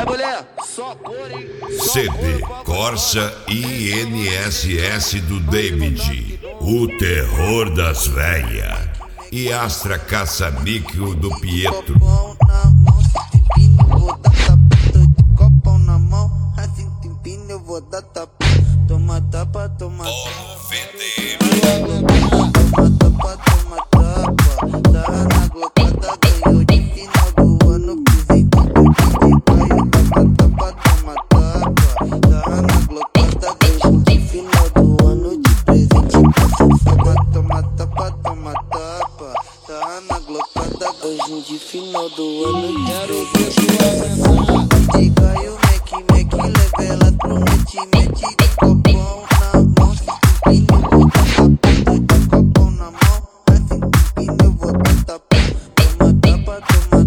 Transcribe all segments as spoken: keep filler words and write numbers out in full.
Vai, mulher, só cor, hein? C D Corsa I N S S do David, o terror das véia. E Astra caça-níquel do Pietro. Copão na mão, se empina, eu vou dar tapa. Tô de copão na mão, assim te empina, eu vou dar tapa. Toma tapa, toma tapa. Toma tapa, toma tapa. Sarra na glocada, ganhou de final do ano. Presente do D J Caio. Toma tapa, toma tapa. Sarra na glocada, ganhou de final do ano. De presente pra fofoca. Toma tapa, toma tapa. Sarra na glocada, ganhou de final do ano. Quero ver sua D J Caio, Mac, Mac, leva ela pro mete, mete de copão na mão. Se empina, eu vou dar tapa. Tô de copão na mão, assim te empina, eu vou dar tapa. Toma tapa, toma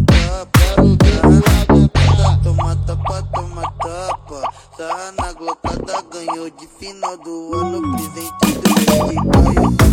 tapa. Toma tapa, toma tapa. Sarra na glocada, ganhou de final do ano. Presente do D J Caio.